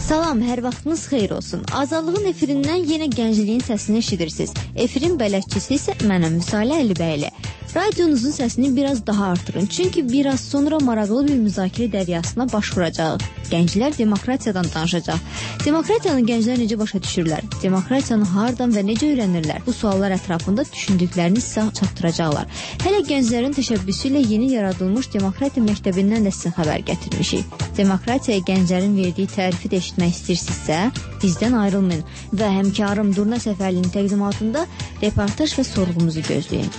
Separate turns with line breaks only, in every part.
Salam, hər vaxtınız xeyir olsun. Azadlığın efirindən yenə gəncliyin səsini eşidirsiniz. Efirin bələdçisi isə mənəm Müsalə Əlibəyli. Radionuzun səsini biraz daha artırın, çünki biraz sonra maraqlı bir müzakirə dəryasına baş vuracaq. Gənclər demokratiyadan danışacaq. Demokratiyanı gənclər necə başa düşürlər? Demokratiyanı hardan və necə öyrənirlər? Bu suallar ətrafında düşündüklərini sizə çatdıracaqlar. Hələ gənclərin təşəbbüsü ilə yeni yaradılmış Demokratiya məktəbindən də sizə xəbər gətirmişik. Demokratiyaya gənclərin verdiyi tərifi də eşitmək istəyirsinizsə, bizdən ayrılmayın və həmkarım Durna Səfərlinin təqdimatında reportaj və sorğumuzu gözləyin.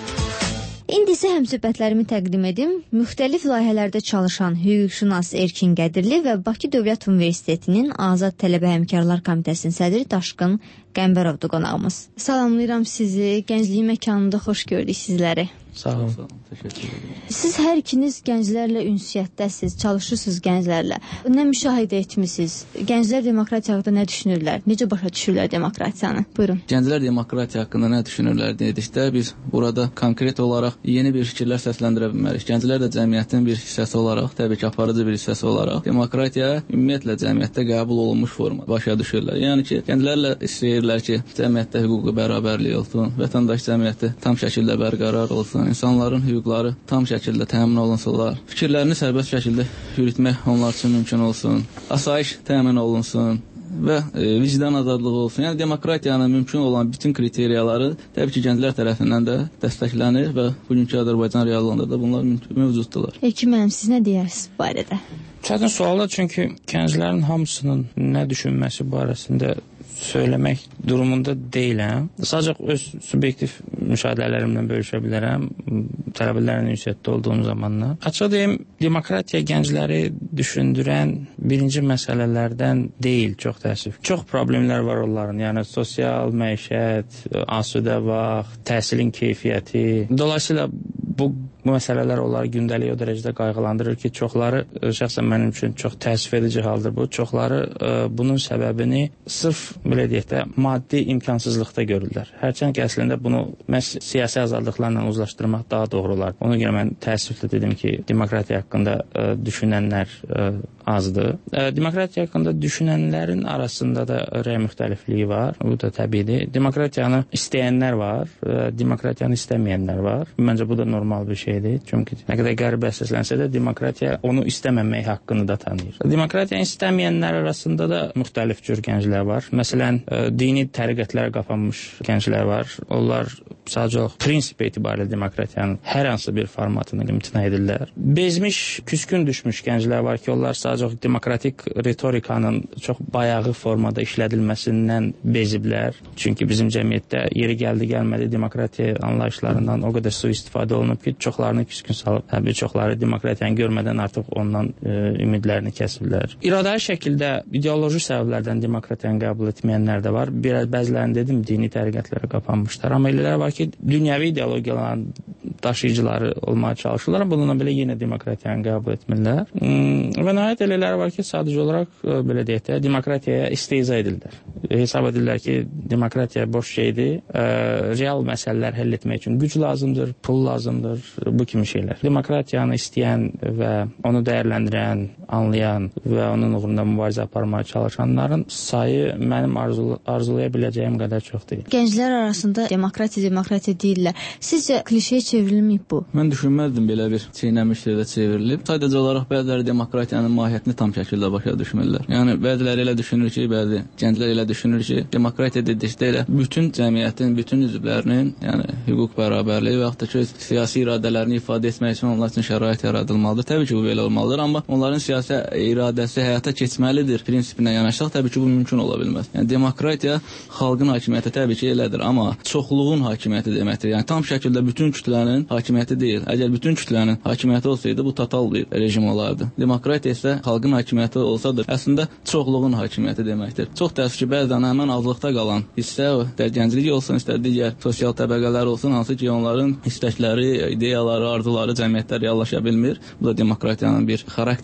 İndi isə həmsöhbətlərimi təqdim edim. Müxtəlif layihələrdə çalışan hüquqşünas Erkin Qədirli və Bakı Dövlət Universitetinin Azad Tələbə Həmkarlar Komitəsinin sədri Daşqın Qəmbərovdur qonağımız. Salamlayıram sizi, gəncliyi məkanında xoş gördük sizləri.
Sağ olun, təşəkkür ederim.
Siz hər ikiniz gənclərlə ünsiyyətdəsiz, çalışırsınız gənclərlə. Nə müşahidə etmisiniz? Gənclər demokratiya haqqında nə düşünürlər? Necə başa düşürlər demokratiyanı? Buyurun.
Gənclər demokratiya haqqında nə düşünürlər dedikdə biz burada konkret olaraq yeni bir fikirlər səsləndirə bilmərik. Gənclər də cəmiyyətin bir hissəsi olaraq, təbii ki, aparıcı bir hissəsi olaraq demokratiya ümumiyyətlə cəmiyyətdə qəbul olunmuş forma başa düşürlər. Yəni ki, gənclərlə istəyirlər ki, cəmiyyətdə hüquqi bərabərlik olsun, vətəndaş cəmiyyəti tam şəkildə bərqərar olsun. İnsanların hüquqları tam şəkildə təmin olunsunlar. Fikirlərini sərbəst şəkildə yürütmək onlar üçün mümkün olsun. Asayiş təmin olunsun və vicdan azadlığı olsun. Yəni demokratiyanın mümkün olan bütün kriteriyaları təbii ki, gənclər tərəfindən də dəstəklənir və bugünkü Azərbaycan reallığında da bunlar mövcuddurlar.
Erkin müəllim, siz nə deyirsiniz bu barədə?
Çətin suallar, çünki gənclərin hamısının nə düşünməsi barəsində söyləmək durumunda deyiləm. Sadəcə öz subyektiv müşahidələrimlə bölüşə bilərəm tələbələrin ünsiyyətdə olduğum zamanlar. Açıq deyim, demokratiya gəncləri düşündürən birinci məsələlərdən deyil, çox təəssüf. Çox problemlər var onların, yəni sosial, məişət, asudə vaxt, təhsilin keyfiyyəti. Dolayısıyla bu məsələlər onları gündəlik o dərəcədə qayğılandırır ki, çoxları, şəxsən mənim üçün çox təəssüf edici haldır bu, çoxları bunun səbəbini sırf, belə deyək də, maddi imkansızlıqda görürlər. Hərçənd ki, əslində bunu məhz siyasi azadlıqlarla uzlaşdırmaq daha doğru olar. Ona görə mən təəssüflə dedim ki, demokratiya haqqında düşünənlər azdır. Demokratiya haqqında düşünənlərin arasında da rəy müxtəlifliyi var, bu da təbiidir. Demokratiyanı istəyənlər var, demokratiyanı istəməyənlər var. Məncə bu da normal bir şeydir. Çünki nə qədər qəribə səslənsə də demokratiya onu istəməmək haqqını da tanıyır. Demokratiyanı istəməyənlər arasında da müxtəlif cür gənclər var. Məsələn, dini təriqətlərə qapanmış gənclər var. Onlar sadəcə prinsip etibarilə demokratiyanın hər hansı bir formatını imtina edirlər. Bezmiş, küskün düşmüş gənclər var ki, onlar sadəcə demokratik retorikanın çox bayağı formada işlədilməsindən beziblər. Çünki bizim cəmiyyətdə yeri gəldi-gəlmədi demokratiya anlayışlarından o qədər sui-istifadə olunub ki, çoxlarını küskün salıb. Təbii çoxları demokratiyanı görmədən artıq ondan ümidlərini kəsiblər. İradəli şəkildə ideoloji səbəblərdən demokratiyanı qəbul etməyənlər də var. Bəzilərini dedim, dini təriqətlərə qapanmışlar. Amma elələr var ki, dünyəvi ideologiyaların daşıyıcıları olmaya çalışırlar. Bununla belə yenə demokratiyanı qəbul etmirlər. Və nəhayət elələr var ki, sadəcə olaraq, belə deyək də, demokratiyaya istehza edirlər. Hesab edirlər ki, demokratiya boş şeydir. Real məsələlər həll etmək üçün güc lazımdır, pul lazımdır, bu kimi şeylər. Demokratiyanı istəyən və onu dəyərləndirən, anlayan və onun uğrunda mübarizə aparmaya çalışanların sayı mənim arzulaya biləcəyim qədər çox deyil.
Gənclər arasında demokratiya deyirlər. Sizcə klişeyə çevrilməyib bu?
Mən düşünməzdim belə bir çeynəmişdir də çevrilib. Sadəcə olaraq bəziləri demokratiyanın mahiyyətini tam şəkildə başa düşmürlər. Yəni bəziləri elə düşünür ki, bəzi gənclər elə düşünür ki, demokratiya dedikdə elə bütün cəmiyyətin, bütün üzvlərinin, yəni hüquq bərabərliyi və yaxud da ki, siyasi iradələrini ifadə etmək üçün onlar üçün şərait yaradılmalıdır. Təbii ki, bu belə olmalıdır, amma onların siyasi iradəsi həyata keçməlidir prinsipinə yanaşsaq, təbii ki, bu mümkün ola bilməz. Yəni demokratiya xalqın hakimiyyəti təbii ki, elədir, amma çoxluğun hakimiyyəti deməkdir. Yəni tam şəkildə bütün kütlənin hakimiyyəti deyil. Əgər bütün kütlənin hakimiyyəti olsaydı, bu total bir rejim olardı. Demokratiya isə xalqın hakimiyyəti olsadır, əslində çoxluğun hakimiyyəti deməkdir. Çox təəssüf ki, bəzən həmin azlıqda qalan hissə, gənclik olsun, istər digər sosial təbəqələr olsun, hansı ki, onların istəkləri, ideyaları, arzuları cəmiyyətdə reallaşa bilmir. Bu da demokratiyanın bir xarakterinə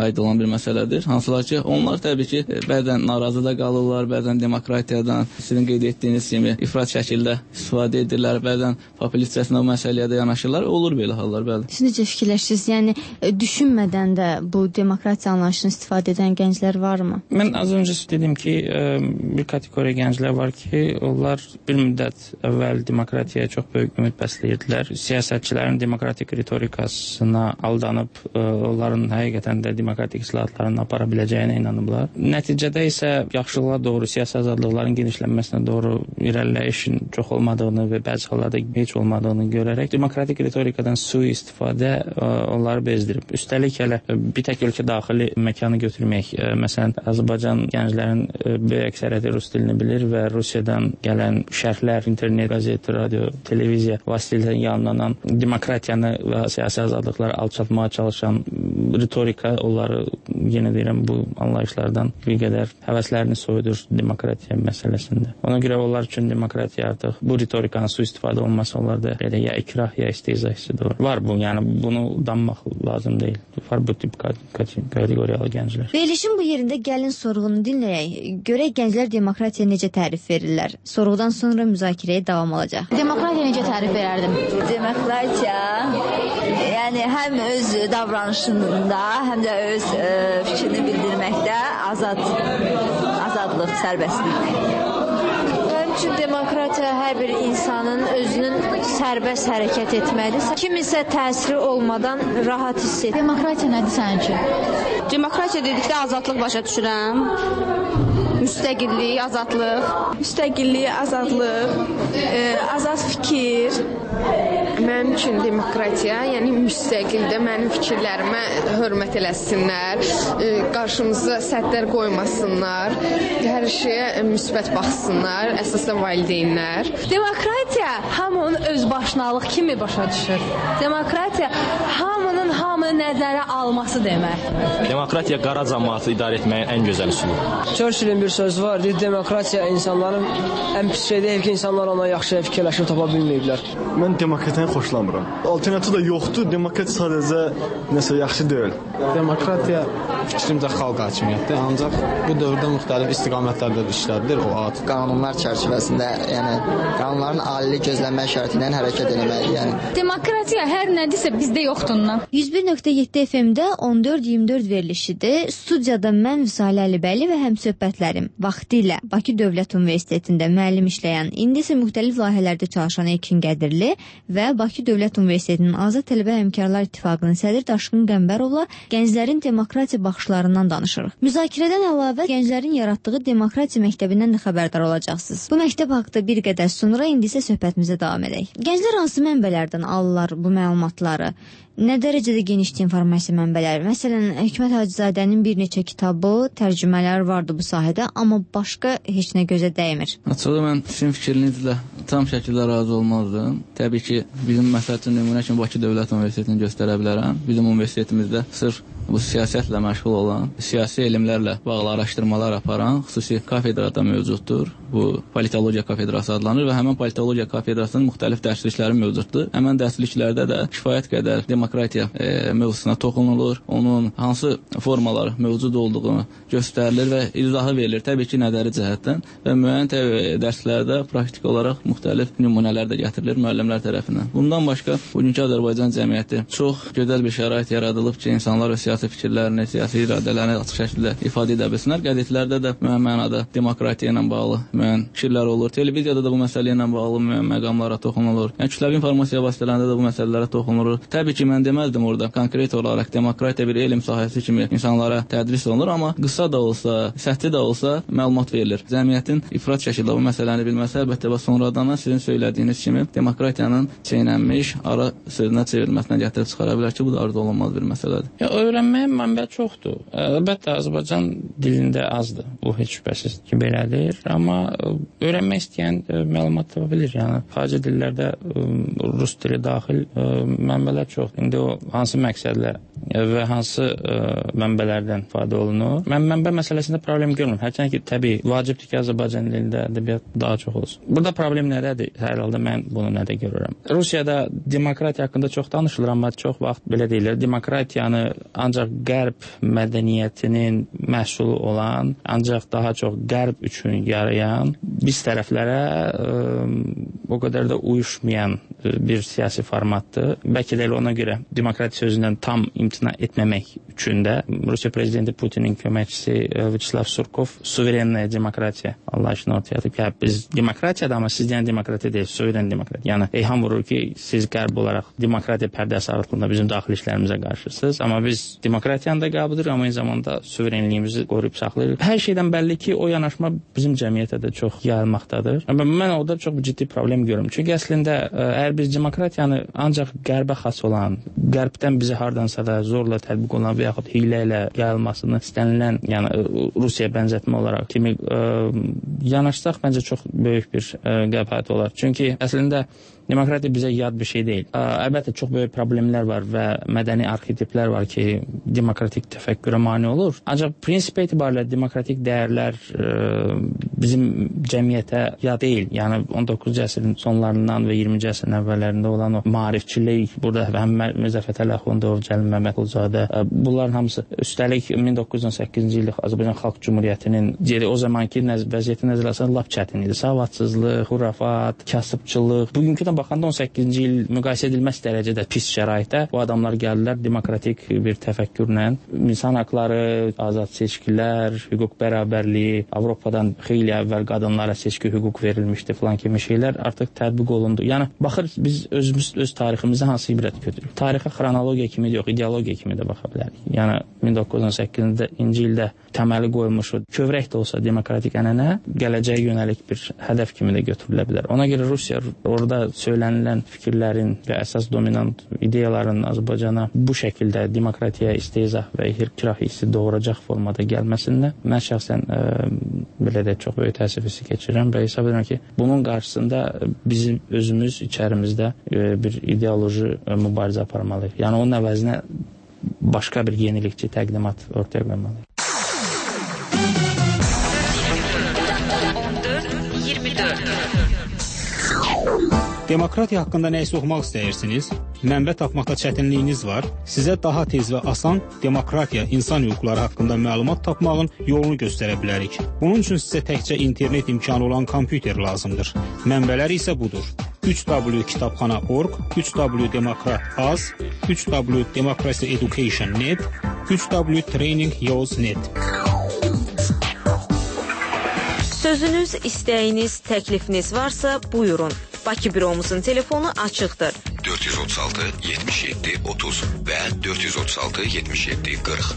aid olan bir məsələdir. Hansılar ki, onlar təbii ki, bəzən narazı da qalırlar, bəzən demokratiyadan, sizin qeyd etdiyiniz kimi ifrat şəkildə istifadə edirlər, bəzən populistcəsinə bu məsələyə də yanaşırlar. Olur belə hallar, bəli.
Siz necə fikirləşirsiniz? Yəni, düşünmədən də bu demokratiya anlayışını istifadə edən gənclər varmı?
Mən az öncə dedim ki, bir kateqoriya gənclər var ki, onlar bir müddət əvvəl demokratiyaya çox böyük ümid bəsləyirdilər. Siyasətçilərin demokratik ritorikasına aldanıb, onların həqiqətən də demokratik islahatlarını apara biləcəyinə inanıblar. Nəticədə isə yaxşılığa doğru, siyasi azadlıqların genişlənməsinə doğru irəliləyişin çox olmadığını və bəzi hallarda heç olmadığını görərək demokratik ritorikadan sui-istifadə onları bezdirib. Üstəlik hələ bir tək ölkə daxili məkanı götürmək. Məsələn, Azərbaycan gənclərin böyük əksəriyyəti rus dilini bilir və Rusiyadan gələn şərhlər, internet, qazet, radio, televiziya vasitəsilə yayımlanan demokratiyanı və siyasi azadlıqları alçaltmağa çalışan ritorika onları, yenə deyirəm, bu anlayışlardan bir qədər həvəslərini soyudur demokratiya məsələsində. Ona görə onlar üçün demokratiya artıq bu ritorikanın sui-istifadə olması onlarda ya ikrah, ya istehza hissi doğru. Var bu, yəni bunu danmaq lazım deyil. Var bu tip kateqoriyalı gənclər.
Verilişin bu yerində gəlin sorğunu dinləyək. Görək gənclər demokratiya necə tərif verirlər. Sorğudan sonra müzakirəyə davam olacaq. Demokratiya necə tərif verərdim?
Demokratiya, yəni həm öz davranışında, həm də öz fikrini bildirməkdə azadlıq, sərbəstlik.
Mənim üçün demokratiya hər bir insanın özünün sərbəst hərəkət etməlidir. Kimisə təsiri olmadan rahat hiss edir.
Demokratiya nədir sənin üçün?
Demokratiya dedikdə azadlıq başa düşürəm. Müstəqillik, azadlıq.
Müstəqillik, azadlıq, azad fikir. Mənim üçün demokratiya, yəni müstəqildə mənim fikirlərimə hörmət eləsinlər, qarşımıza səddlər qoymasınlar, hər şeyə müsbət baxsınlar, əsasda valideynlər.
Demokratiya hamının özbaşınalıq kimi başa düşür. Demokratiya hamının hamını nəzərə alması deməkdir.
Demokratiya qara cəmiyyəti idarə etməyin ən gözəl üsuludur.
Churchillin bir söz var, deyir, demokratiya insanların ən pis şey deyil ki, insanlar ona yaxşı fikirləşib tapa bilməyiblər.
Mən demokratiyadan xoşlamıram. Alternativ də yoxdur, demokratiya sadəcə nəsə yaxşı deyil.
Demokratiya fikrimcə xalq hakimiyyətidir, ancaq bu dövrdə müxtəlif istiqamətlərdə işlədilir o ad.
Qanunlar çərçivəsində, yəni qanunların ali gözlənmə şərti ilə hərəkət etməlidir. Yəni
demokratiya hər nədirsə bizdə yoxdur ondan.
101.7 FM-də 14-24 verilişidir. Studiyada mən Vüsalə Əlibəyli və həmsöhbətlərim. Vaxtilə Bakı Dövlət Universitetində müəllim işləyən, indi isə müxtəlif layihələrdə çalışan Elkin Qədirli və Bakı Dövlət Universitetinin Azad Tələbə Həmkarlar İttifaqının sədri Daşqın Qəmbərovla gənclərin demokratiya baxışlarından danışırıq. Müzakirədən əlavə gənclərin yaratdığı demokratiya məktəbindən də xəbərdar olacaqsınız. Bu məktəb haqqında bir qədər sonra indi isə söhbətimizə davam edək. Gənclər hansı mənbələrdən alırlar bu məlumatları? Nə dərəcədə genişdir informasiya mənbələri? Məsələn, Hikmət Hacızadənin bir neçə kitabı, tərcümələr vardı bu sahədə, amma başqa heç nə gözə dəymir.
Açığı mən sizin fikrinizlə tam şəkildə razı olmazdım. Təbii ki, bizim məsəl üçün nümunə kimi Bakı Dövlət Universitetini göstərə bilərəm. Bizim universitetimizdə sırf bu siyasətlə məşğul olan, siyasi elmlərlə bağlı araşdırmalar aparan xüsusi kafedra da mövcuddur. Bu politologiya kafedrası adlanır və həmin politologiya kafedrasının müxtəlif dərslikləri mövcuddur. Həmin dərsliklərdə də kifayət qədər demokratiya mövzusuna toxunulur. Onun hansı formalar mövcud olduğunu göstərilir və izahı verilir. Təbii ki, nəzəri cəhətdən və müəyyən dərslərdə praktik olaraq müxtəlif nümunələr də gətirilir müəllimlər tərəfindən. Bundan başqa, bugünkü Azərbaycan cəmiyyəti çox gözəl bir şərait yaradılıb ki, insanlar öz siyasi fikirlərini, siyasi iradələrini açıq şəkildə ifadə edə bilsinlər. Qəzetlərdə də müəyyən mənada demokratiya ilə bağlı müəyyən fikirlər olur. Televiziyada da bu məsələ ilə bağlı müəyyən məqamlara toxunulur. Yəni kütləvi informasiya vasitələrində də bu məsələlərə toxunulur. Təbii ki, mən deməzdim orada konkret olaraq demokratiya bir elm sahəsi kimi insanlara tədris olunur, amma qısa da olsa, səthi də olsa məlumat verilir. Cəmiyyətin ifrat şəkildə bu məsələni bilməsi əlbəttə və sonradan sizin söylədiyiniz kimi demokratiyanın çeynənmiş ara sözünə çevrilməsinə gətirib çıxara bilər ki, bu da arzu olunmaz bir məsələdir.
Öyrənməyə mənbə çoxdur. Əlbəttə Azərbaycan dilində azdır. Bu heç şübhəsiz ki, belədir, amma öyrənmək istəyən məlumat tapa bilir. Yəni xarici dillərdə rus dili daxil mənbələr çoxdur. İndi o hansı məqsədlə, və hansı mənbələrdən ifadə olunur. Mən mənbə məsələsində problem görmürəm. Hərçənd ki, təbii, vacibdir ki, Azərbaycan dilində ədəbiyyat daha çox olsun. Burada problem nədədir? Hər halda mən bunu nədə görürəm? Rusiyada demokratiya haqqında çox danışılır, amma çox vaxt belə deyilir. Demokratiyanı ancaq qərb mədəniyyətinin məhsulu olan, ancaq daha çox qərb üçün yarayan, biz tərəflərə o qədər də uyuşmayan bir siyasi formatdır. Bəlkə də ona görə demokratiya sözündən tam imtina etməmək üçün də Rusiya prezidenti Putinin köməkçisi Vyacheslav Surkov suverenная demokratiya anlayışını ortaya atıb ki, biz demokratiyadır, amma siz deyən demokratiya deyil, suveren demokratiya. Yəni eyham vurur ki, siz qərb olaraq demokratiya pərdəsi arasında bizim daxili işlərimizə qarşısınız, amma biz demokratiyanı da qəbul edirik, amma eyni zamanda suverenliyimizi qoruyub saxlayırıq. Hər şeydən bəlli ki, o yanaşma bizim cəmiyyətə də çox yayılmaqdadır. Amma mən orada çox ciddi problem görürüm. Çünki əslində əgər biz demokratiyanı ancaq qərbə xas olan, qərbdən bizi hardansa da zorla tətbiq olunan və yaxud hiylə ilə yayılmasını istənilən, yəni Rusiya bənzətmə olaraq kimi yanaşsaq məncə çox böyük bir qəbahət olar. Çünki əslində demokratiya bizə yad bir şey deyil. Əlbəttə, çox böyük problemlər var və mədəni arxetiplər var ki, demokratik təfəkkürə mane olur. Ancaq prinsip etibarilə demokratik dəyərlər bizim cəmiyyətə yad deyil. Yəni 19-cu əsrin sonlarından və 20-ci əsrin əvvəllərində olan o maarifçilik, burada həm Mirzə Fətəli Axundov, Cəlil Məmmədquluzadə, bunların hamısı, üstəlik 1918-ci illik Azərbaycan Xalq Cümhuriyyətinin o zamanki vəziyyəti nəzərə alsan lap çətin idi. Savadsızlıq, xurafat, kasıbçılıq. Bugünkü baxanda 18-ci il müqayisə edilməz dərəcədə pis şəraitdə bu adamlar gəldilər demokratik bir təfəkkürlə. İnsan haqları, azad seçkilər, hüquq bərabərliyi, Avropadan xeyli əvvəl qadınlara seçki hüquq verilmişdi falan kimi şeylər artıq tətbiq olundu. Yəni, baxır, biz öz tariximizə hansı ibrət götürürük? Tarixə xronologiya kimi yox, ideologiya kimi də baxa bilərik. Yəni, 1918-ci ildə təməli qoyulmuş kövrək də olsa demokratik ənənə gələcəyə yönəlik bir hədəf kimi də götürülə bilər. Ona görə Rusiya orada söylənilən fikirlərin və əsas dominant ideyaların Azərbaycana bu şəkildə demokratiya, istehza və ikrah hissi doğuracaq formada gəlməsində mən şəxsən belə də çox böyük təəssüf hissi keçirirəm və hesab edirəm ki, bunun qarşısında bizim özümüz içərimizdə bir ideoloji mübarizə aparmalıyıq. Yəni onun əvəzinə başqa bir yenilikçi təqdimat ortaya qoymalıyıq.
14-24 Demokratiya haqqında nəyisə oxumaq istəyirsiniz? Mənbə tapmaqda çətinliyiniz var? Sizə daha tez və asan demokratiya, insan hüquqları haqqında məlumat tapmağın yolunu göstərə bilərik. Bunun üçün sizə təkcə internet imkanı olan kompüter lazımdır. Mənbələr isə budur. 3w.kitabxana.org, 3w.demokrat.az, 3w.democracyeducation.net, 3w.trainingyos.net.
Sözünüz, istəyiniz, təklifiniz varsa buyurun. Bakı büromuzun telefonu açıqdır.
436 77 30 və 436 77 40.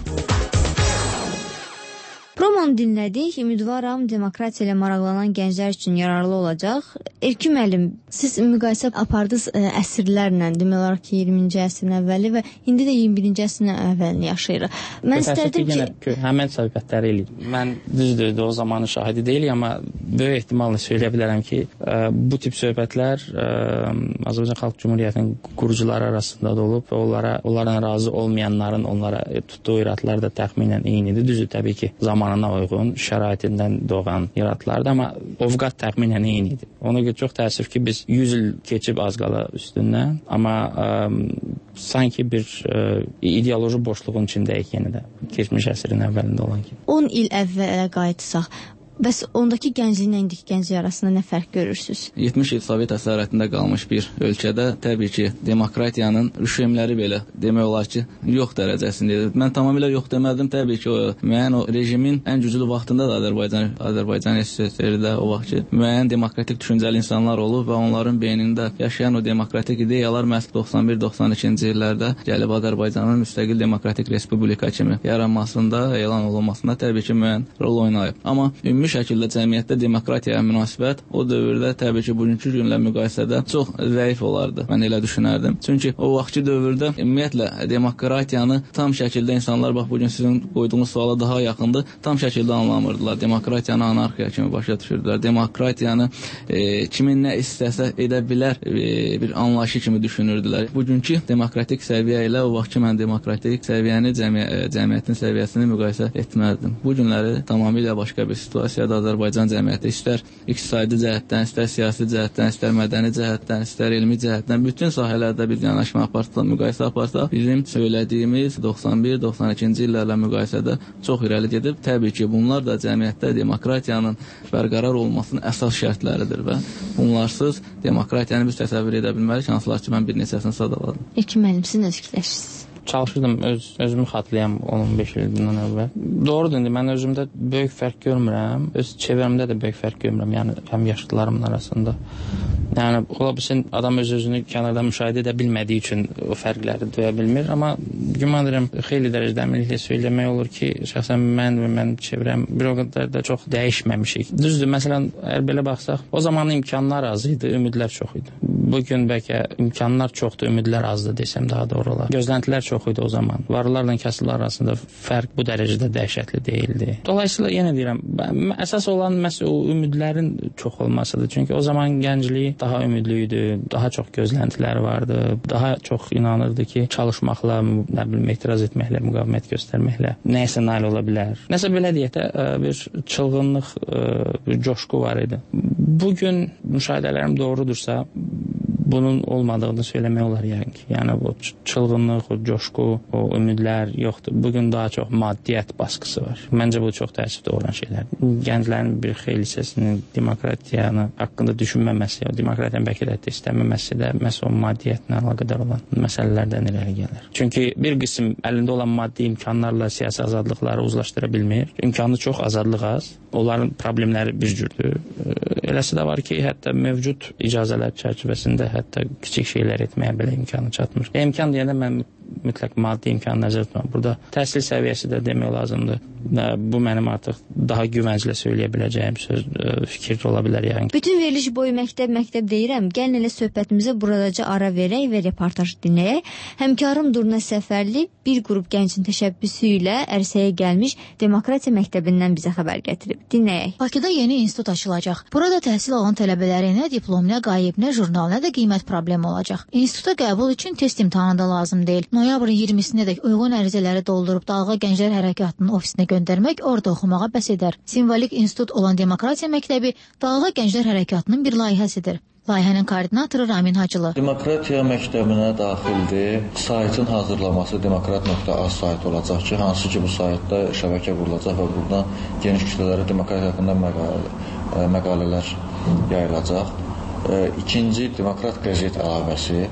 Romanı dinlədik. Ümidvaram demokratiya ilə maraqlanan gənclər üçün yararlı olacaq. Erkin müəllim, siz müqayisə apardınız əsrlərlə, demək olar ki, 20-ci əsrin əvvəli və indi də 21-ci əsrin əvvəlini yaşayırıq. Mən istərdim ki,
həmən söhbətləri eləyir. Mən düzdür, o zamanın şahidi deyilik, amma böyük ehtimalla söyləyə bilərəm ki, bu tip söhbətlər Azərbaycan Xalq Cümhuriyyətinin qurucuları arasında da olub və onlarla razı olmayanların onlara tutduğu iradlar da təxminən eynidir. Düzdür, təbii ki, zamanına uyğun, şəraitindən doğan iradlardır, amma ovqat təxminən eynidir. Ona görə çox təəssüf ki, biz 100 il keçib az qala üstündən, amma sanki bir ideoloji boşluğun içindəyik yenə də, keçmiş əsrin əvvəlində olan kimi.
10 il əvvələ qayıtsaq, bəs ondakı gəncliklə indiki gənclik arasında nə fərq görürsünüz?
70 il Sovet əsarətində qalmış bir ölkədə təbii ki, demokratiyanın rüşvemləri belə demək olar ki, yox dərəcəsindədir. Mən tamamilə yox demədim, təbii ki, müəyyən o rejimin ən güclü vaxtında da Azərbaycan SSR-də o vaxt ki, müəyyən demokratik düşüncəli insanlar olub və onların beynində yaşayan o demokratik ideyalar məhz 91-92-ci illərdə gəlib Azərbaycanın müstəqil demokratik respublika kimi yaranmasında, elan olunmasında təbii ki, müəyyən rol oynayıb. Amma ümumi ümumi şəkildə cəmiyyətdə demokratiyaya münasibət o dövrdə təbii ki, bugünkü günlə müqayisədə çox zəif olardı. Mən elə düşünərdim. Çünki o vaxtki dövrdə ümumiyyətlə demokratiyanı tam şəkildə insanlar bax bugün sizin qoyduğunuz suala daha yaxındır. Tam şəkildə anlamırdılar. Demokratiyanı anarxiya kimi başa düşürdülər. Demokratiyanı kimin nə istəsə edə bilər bir anlayışı kimi düşünürdülər. Bugünkü demokratik səviyyə ilə o vaxtki mən demokratik səviyyəni cəmiyyətin səviyyəsini müqayisə etməzdim. Bu günləri tamamilə başqa bir situasiyada Azərbaycan cəmiyyəti istər iqtisadi cəhətdən, istər siyasi cəhətdən, istər mədəni cəhətdən, istər elmi cəhətdən bütün sahələrdə bir yanaşma aparsaq, müqayisə aparsaq, bizim söylədiyimiz 91-92-ci illərlə müqayisədə çox irəli gedib. Təbii ki, bunlar da cəmiyyətdə demokratiyanın bərqərar olmasının əsas şərtləridir və bunlarsız demokratiyanı biz təsəvvür edə bilmərik, hansılar ki, mən bir neçəsini sadaladım.
İlkin müəllim, siz nə fikirləşirsiniz?
Çalışırdım özümü xatırlayam 15 ildən əvvəl. Doğrudur, indi mən özümdə böyük fərq görmürəm. Öz çevrəmdə də böyük fərq görmürəm, yəni həm yaşlılarımın arasında. Yəni ola bilsin adam öz-özünü kənardan müşahidə edə bilmədiyi üçün o fərqləri duya bilmir, amma güman edirəm xeyli dərəcədə əminliklə söyləmək olur ki, şəxsən mən və mənim çevrəm bir o qədər də çox dəyişməmişik. Düzdür, məsələn, əgər belə baxsaq, o zaman imkanlar az idi, ümidlər çox idi. Bugün bəlkə imkanlar çoxdur, ümidlər azdır desəm daha doğru olar. Gözləntilər çox idi o zaman. Varlılarla kəsillər arasında fərq bu dərəcədə dəhşətli deyildi. Dolayısıyla yenə deyirəm, əsas olan məsələ o ümidlərin çox olmasıdır. Çünki o zaman gənclik daha ümidli idi, daha çox gözləntilər vardı, daha çox inanırdı ki, çalışmaqla, nə bilim, etiraz etməklə, müqavimət göstərməklə nəyəsə nail ola bilər. Nəsə belə deyək də bir çılğınlıq, bir coşqu var idi. Bugün müşahidələrim doğrudursa, bunun olmadığını söyləmək olar yəni ki. Yəni o çılğınlıq, o coşqu, o ümidlər yoxdur. Bugün daha çox maddiyyət baskısı var. Məncə bu çox təəssüf doğuran şeylərdir. Gənclərin bir xeyli hissəsinin demokratiyanı haqqında düşünməməsi, demokratiyanı bəlkə də istəməməsi də məhz o maddiyyətlə əlaqədar olan məsələlərdən irəli gəlir. Çünki bir qism əlində olan maddi imkanlarla siyasi azadlıqları uzlaşdıra bilmir. İmkanı çox, azadlıq az. Onların problemləri bir cürdür. Eləsi də var ki, hətta mövcud icazələr çərçivəsində hətta kiçik şeylər etməyə belə imkanı çatmır. İmkan deyəndə mən mütləq maddi imkanı nəzərdə tuturam. Burada təhsil səviyyəsi də demək lazımdır. Bu mənim artıq daha güvənclə söyləyə biləcəyim söz, fikir ola bilər yəni.
Bütün veriliş boyu məktəb deyirəm. Gəlin elə söhbətimizə buradaca ara verək və reportaj dinləyək. Həmkarım Durna Səfərli bir qrup gəncin təşəbbüsü ilə ərsəyə gəlmiş Demokratiya məktəbindən bizə xəbər gətirib. Dinləyək.
Bakıda yeni institut açılacaq. Burada təhsil alan tələbələrə nə diplom, nə qayıb, nə jurnal, nə də qiymət problemi olacaq. İnstituta qəbul üçün test imtahanı da lazım deyil. Noyabrın 20-sinədək uyğun ərizələri doldurub Dalğa Gənclər Hərəkatının ofisinə göndərmək, orada oxumağa bəs edər. Simvolik institut olan Demokratiya məktəbi Dalğa Gənclər Hərəkatının bir layihəsidir. Layihənin koordinatoru Ramin Hacılı.
Demokratiya məktəbinə daxildir. Saytın hazırlaması demokrat.az saytı olacaq ki, hansı ki bu saytda şəbəkə qurulacaq və buradan geniş kütlələrə demokratiya haqqında məqalələr yayılacaq. İkinci, Demokrat qəzet əlavəsi.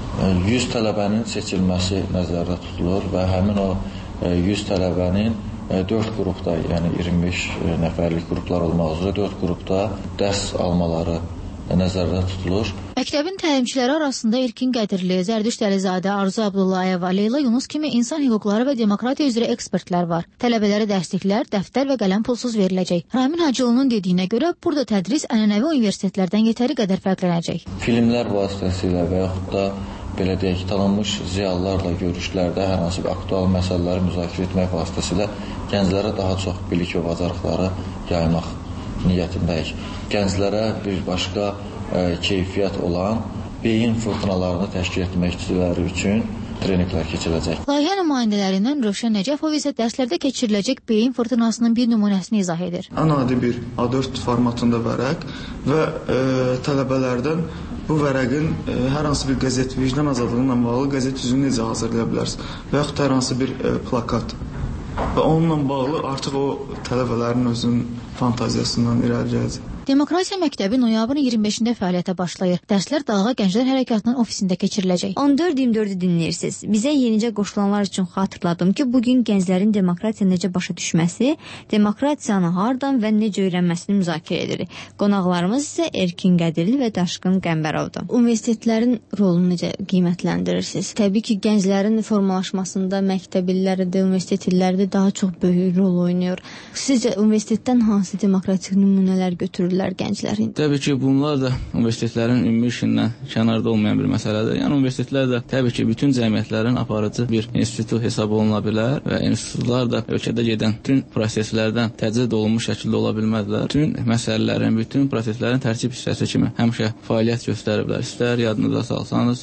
100 tələbənin seçilməsi nəzərdə tutulur və həmin o 100 tələbənin 4 qrupda, yəni 25 nəfərlik qruplar olmaq üzrə 4 qrupda dərs almaları nəzərdə tutulur.
Məktəbin təlimçiləri arasında İlkin Qədirli, Zərdüşt Əlizadə, Arzu Abdullayeva, Leyla Yunus kimi insan hüquqları və demokratiya üzrə ekspertlər var. Tələbələrə dərsliklər, dəftər və qələm pulsuz veriləcək. Ramin Hacılı'nın dediyinə görə burada tədris ənənəvi universitetlərdən yetəri qədər fərqlənəcək.
Filmlər vasitəsilə və yaxud da belə deyək, tanınmış ziyalılarla görüşlərdə hər hansı bir aktual məsələləri müzakirə etmək vasitəsilə gənclərə daha çox bilik və bacarıqları yaymaq niyyətindəyik. Gənclərə bir başqa keyfiyyət olan beyin fırtınalarını təşkil etməkçiləri üçün treninqlər keçiriləcək.
Layihə nümayəndələrindən Rövşən Nəcəfov isə dərslərdə keçiriləcək beyin fırtınasının bir nümunəsini izah edir.
Ən adi bir A4 formatında vərəq və tələbələrdən bu vərəqin hər hansı bir qəzet, vicdan azadlığına bağlı qəzet üzünü necə hazırlaya bilərsiniz və yaxud hər hansı bir plakat və onunla bağlı artıq o tələbələrin özünün fantaziyasından irəli gələcək.
Demokratiya məktəbi noyabrın 25-də fəaliyyətə başlayır. Dərslər Dalğa Gənclər Hərəkatının ofisində keçiriləcək.
14-24-ü dinləyirsiniz. Bizə yenicə qoşulanlar üçün xatırladım ki, bugün gənclərin demokratiya necə başa düşməsi, demokratiyanı hardan və necə öyrənməsini müzakirə edirik. Qonaqlarımız isə Erkin Qədirli və Daşqın Qəmbərovdur. Universitetlərin rolunu necə qiymətləndirirsiniz? Təbii ki, gənclərin formalaşmasında məktəb illəri də, universitet illəri də daha çox böyük rol oynayır. Sizcə universitetdən hansı demokratik nümunələr götürürlər gənclərin?
Təbii ki, bunlar da universitetlərin ümumi işindən kənarda olmayan bir məsələdir. Yəni universitetlər də təbii ki, bütün cəmiyyətlərin aparıcı bir institutu hesab oluna bilər və institutlar da ölkədə gedən bütün proseslərdən təcrid olunmuş şəkildə ola bilməzlər. Bütün məsələlərin, bütün proseslərin tərkib hissəsi kimi həmişə fəaliyyət göstəriblər. İstər yadınıza salsanız,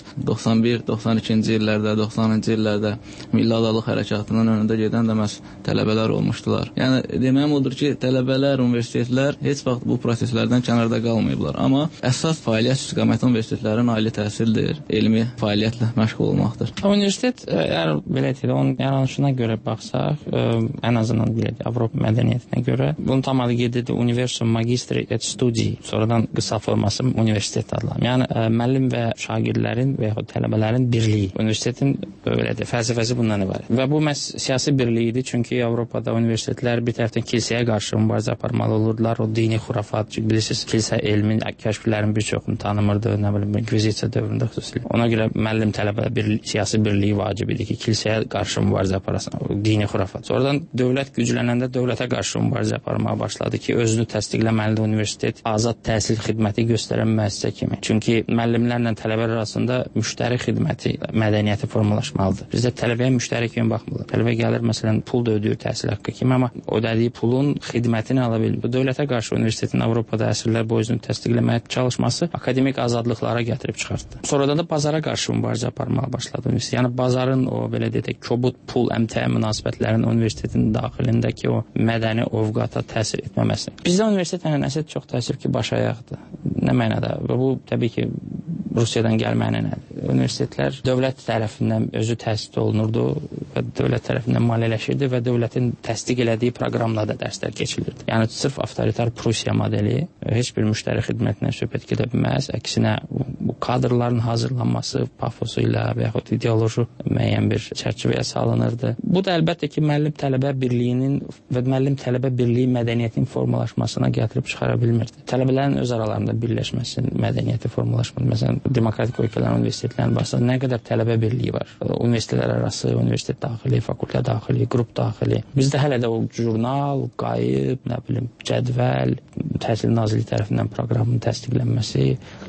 91-92-ci illərdə, 90-cı illərdə Milli Azadlıq Hərəkatının önündə gedən də məhz tələbələr olmuşdular. Yəni deməyim odur ki, tələbələr, universitetlər heç vaxt bu proseslərdən kənarda qalmayıblar. Amma əsas fəaliyyət istiqaməti universitetlərin ali təhsildir, elmi fəaliyyətlə məşğul olmaqdır.
Universitet, əgər belə deyək, onun yaranışına görə baxsaq, ən azından belə deyək, Avropa mədəniyyətinə görə, bunun tamamı gedir Universum Magistri et Studi, sonradan qısa forması universitet adlanır. Yəni müəllim və şagirdlərin və yaxud tələbələrin birliyi. Universitetin belə deyək, fəlsəfəsi bundan ibarət. Və bu məhz siyasi birliyi idi, çünki Avropada universitetlər bir tərəfdən kilsəyə qarşı mübarizə aparmalı olurdular. O dini xurafat, çünki bilirsiniz, kilsə elmin, kəşflərin bir çoxunu tanımırdı, nə bilim, inkvizisiya dövründə xüsusilə. Ona görə müəllim tələbə siyasi birliyi vacib idi ki, kilsəyə qarşı mübarizə aparasın, o dini xurafat. Sonradan dövlət güclənəndə dövlətə qarşı mübarizə aparmağa başladı ki, özünü təsdiqləməlidir universitet azad təhsil xidməti göstərən müəssisə kimi. Çünki müəllimlərlə tələbələr arasında müştəri xidməti mədəniyyəti formalaşmalıdır. Bizdə tələbəyə müştəri kimi baxmırlar. Tələbə gəlir, məsələn, pul da ödəyir təhsil haqqı kimi, amma ödədiyi pulun xidmətini ala bilmir. Bu dövlətə qarşı universitetin Avropada əsrlər boyu özünü təsdiqləməyə çalışması akademik azadlıqlara gətirib çıxartdı. Sonradan da bazara qarşı mübarizə aparmağa başladı universitet. Yəni bazarın o belə deyək, kobud pul əmtəə münasibətlərinin universitetin daxilindəki o mədəni ovqata təsir etməməsi. Bizdə universitet ənənəsi çox təəssüf ki, baş ayaqdır. Nə mənada? Və bu təbii ki, Rusiyadan gəlməyənə nədir? Universitetlər dövlət tərəfindən özü təsis olunurdu və dövlət tərəfindən maliyyələşirdi və dövlətin təsdiq elədiyi proqramla da dərslər keçilirdi. Yəni sırf avtoritar Prusiya modeli heç bir müştəri xidmətindən söhbət gedə bilməz. Əksinə bu kadrların hazırlanması pafosu ilə və yaxud ideoloji müəyyən bir çərçivəyə salınırdı. Bu da əlbəttə ki, müəllim-tələbə birliyinin və müəllim-tələbə birliyi mədəniyyətin formalaşmasına gətirib çıxara bilmirdi. Tələbələrin öz aralarında birləşməsi, mədəniyyəti formalaşması, məsələn, demokratik ölkələrin universitetlərinin başında nə qədər tələbə birliyi var. Universitetlər arası, universitet daxili, fakültə daxili, qrup daxili. Bizdə hələ də o jurnal, qayıb, nə bilim, cədvəl, Təhsil Nazirliyi tərəfindən proqramın təsdiqlənməsi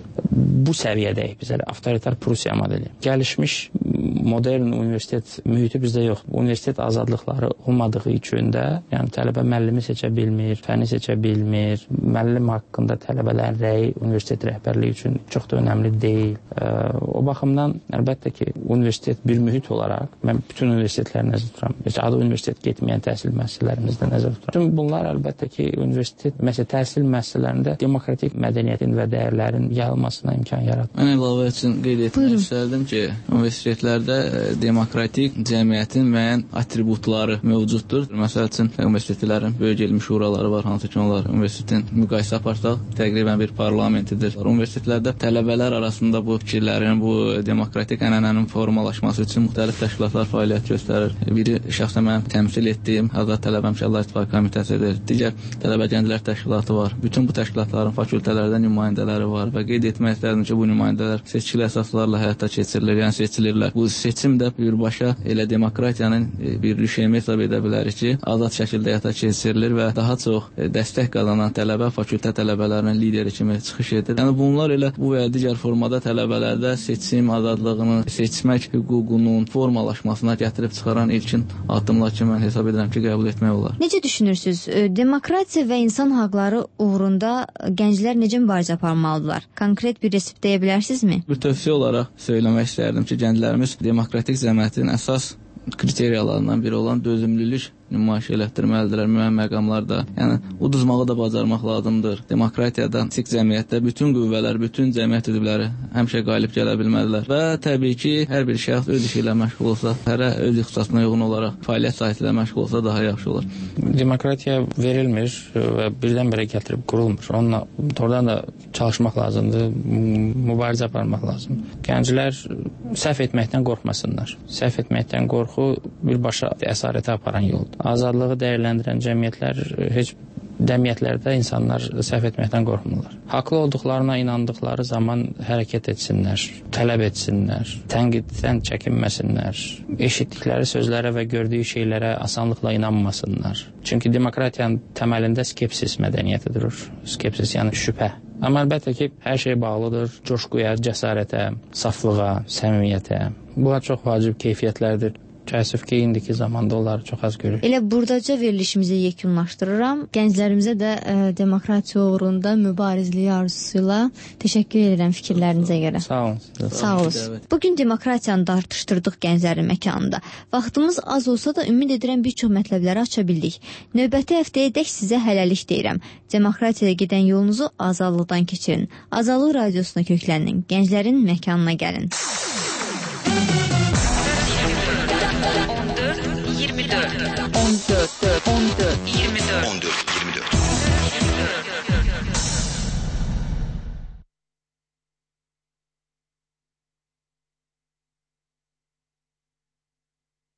bu səviyyədəyik biz hələ avtoritar Prusiya modeli. Gəlişmiş modern universitet mühiti bizdə yox. Universitet azadlıqları olmadığı üçün də, yəni tələbə müəllimi seçə bilmir, fəni seçə bilmir. Müəllim haqqında tələbələrin rəyi universitet rəhbərliyi üçün çox da önəmli deyil. O baxımdan əlbəttə ki, universitet bir mühit olaraq mən bütün universitetləri nəzərdə tuturam. Heç adı universitet getməyən təhsil müəssisələrimizdə nəzərdə tuturam. Bütün bunlar əlbəttə ki, universitet təhsil müəssisələrində demokratik mədəniyyətin və dəyərlərin yayılmasına imkan yaradır.
Mən əlavə üçün qeyd etmək istərdim ki, universitetlərdə demokratik cəmiyyətin müəyyən atributları mövcuddur. Məsəl üçün, universitetlərin böyük elmi şuraları var, hansı ki, onlar universitetin müqayisə aparsaq, təqribən bir parlamentidir. Universitetlərdə tələbələr arasında bu fikirlərin, bu demokratik ənənənin formalaşması üçün müxtəlif təşkilatlar fəaliyyət göstərir. Biri şəxsən mənim təmsil etdiyim Azad Tələbə Həmkarlar İttifaqı Komitəsidir. Digər tələbə gənclər təşkilatı var. Bütün bu təşkilatların fakültələrdə nümayəndələri var və qeyd etmək istərdim ki, bu nümayəndələr seçkili əsaslarla həyata keçirilir, yəni seçilirlər. Bu seçim də birbaşa elə demokratiyanın bir rüşeymi hesab edə bilərik ki, azad şəkildə həyata keçirilir və daha çox dəstək qazanan tələbə fakültə tələbələrinin lideri kimi çıxış edir. Yəni bunlar elə bu və digər formada tələbələrdə seçim azadlığının, seçmək hüququnun formalaşmasına gətirib çıxaran ilkin addımlar kimi mən hesab edirəm ki, qəbul etmək olar.
Necə düşünürsünüz? Demokratiya və insan haqları uğrunda gənclər necə mübarizə aparmalıdırlar? Konkret bir resept deyə bilərsinizmi?
Bir tövsiyə olaraq söyləmək istərdim ki, gənclərimiz demokratik cəmiyyətin əsas kriteriyalarından biri olan dözümlülük nümayiş elətdirməlidirlər müəyyən məqamlarda. Yəni uduzmağı da bacarmaq lazımdır. Demokratiyada, kiçik cəmiyyətdə bütün qüvvələr, bütün cəmiyyət üzvləri həmişə qalib gələ bilməlidirlər. Və təbii ki, hər bir şəxs öz işi ilə məşğul olsa, hərə öz ixtisasına uyğun olaraq fəaliyyət sahəsi ilə məşğul olsa daha yaxşı olur.
Demokratiya verilmir və birdən-birə gətirib qurulmur. Onunla oradan da çalışmaq lazımdır, mübarizə aparmaq lazımdır. Gənclər səhv etməkdən qorxmasınlar. Səhv etməkdən qorxu birbaşa əsarətə aparan yoldur. Azadlığı dəyərləndirən cəmiyyətlərdə insanlar səhv etməkdən qorxmurlar. Haqlı olduqlarına inandıqları zaman hərəkət etsinlər, tələb etsinlər, tənqiddən çəkinməsinlər, eşitdikləri sözlərə və gördüyü şeylərə asanlıqla inanmasınlar. Çünki demokratiyanın təməlində skepsis mədəniyyəti durur. Skepsis yəni şübhə. Amma əlbəttə ki, hər şey bağlıdır coşquya, cəsarətə, saflığa, səmimiyyətə. Bunlar çox vacib keyfiyyətlərdir. Təəssüf ki, indiki zamanda onları çox az görür.
Elə buradaca verilişimizi yekunlaşdırıram. Gənclərimizə də demokratiya uğrunda mübarizliyi arzusuyla təşəkkür edirəm fikirlərinizə görə.
Sağ olun.
Sağ olun. Bugün demokratiyanı tartışdırdıq gənclərin məkanında. Vaxtımız az olsa da ümid edirəm bir çox mətləbləri aça bildik. Növbəti həftəyədək sizə hələlik deyirəm. Demokratiyaya gedən yolunuzu azadlıqdan keçirin. Azadlıq radiosuna köklənin. Gənclərin məkanına gəlin.
14